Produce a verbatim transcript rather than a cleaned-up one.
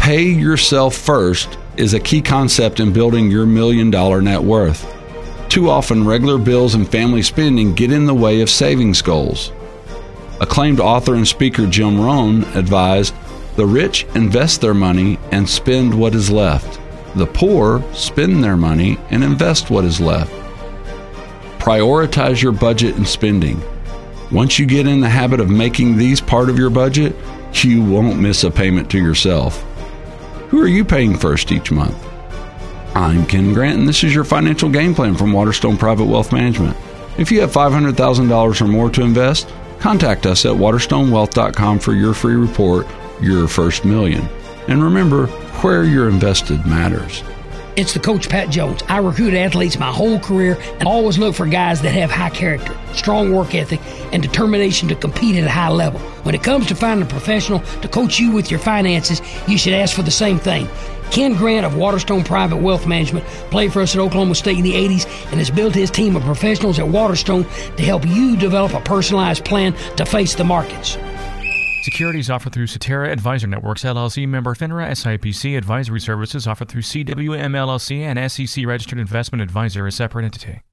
Pay yourself first is a key concept in building your million dollar net worth. Too often, regular bills and family spending get in the way of savings goals. Acclaimed author and speaker Jim Rohn advised, "The rich invest their money and spend what is left. The poor spend their money and invest what is left." Prioritize your budget and spending. Once you get in the habit of making these part of your budget, you won't miss a payment to yourself. Who are you paying first each month? I'm Ken Grant, and this is your financial game plan from Waterstone Private Wealth Management. If you have five hundred thousand dollars or more to invest, contact us at waterstone wealth dot com for your free report, Your First Million. And remember, where you're invested matters. It's the Coach Pat Jones. I recruit athletes my whole career and always look for guys that have high character, strong work ethic, and determination to compete at a high level. When it comes to finding a professional to coach you with your finances, you should ask for the same thing. Ken Grant of Waterstone Private Wealth Management played for us at Oklahoma State in the eighties and has built his team of professionals at Waterstone to help you develop a personalized plan to face the markets. Securities offered through Cetera Advisor Networks, L L C, member FINRA, S I P C. Advisory services offered through C W M L L C and S E C registered investment advisor, a separate entity.